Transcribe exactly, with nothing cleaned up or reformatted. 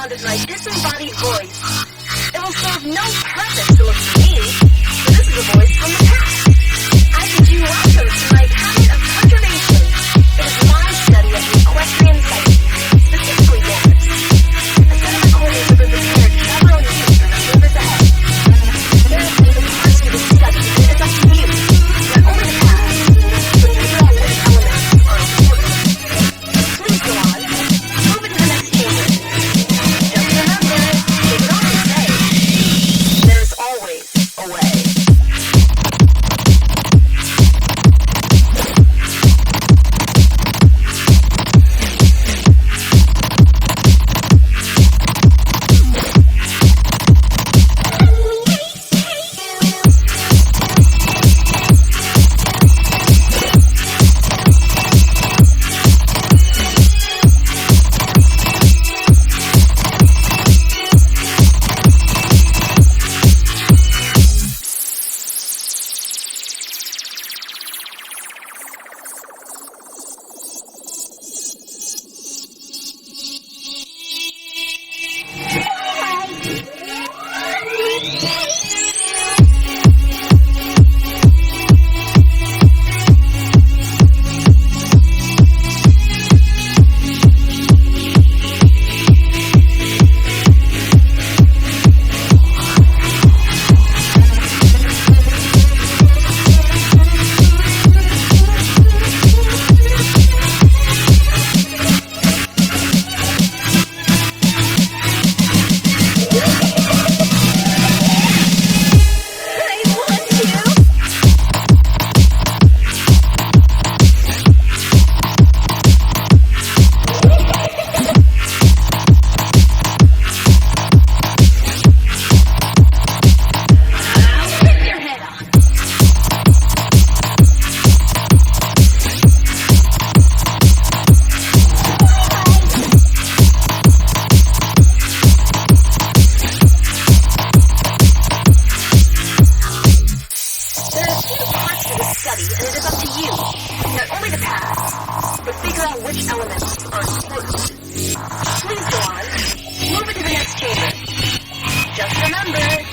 sounded my disembodied voice. It will serve no purpose to look for me, for this is a voice from the past. I bid you welcome to my cabinet of conservation. It is my study of the equestrian psyche, specifically manners. A set of recordings have been prepared several years for the service ahead. There are even parts to this study that it is up to you, not only the past, but figure out which elements are important. Please go on. Move it to the next chamber. Just remember, they can always say, there's always a way. Study, and it is up to you, not only the past, but figure out which elements are important. Please go on. Move it to the next chamber. Just remember,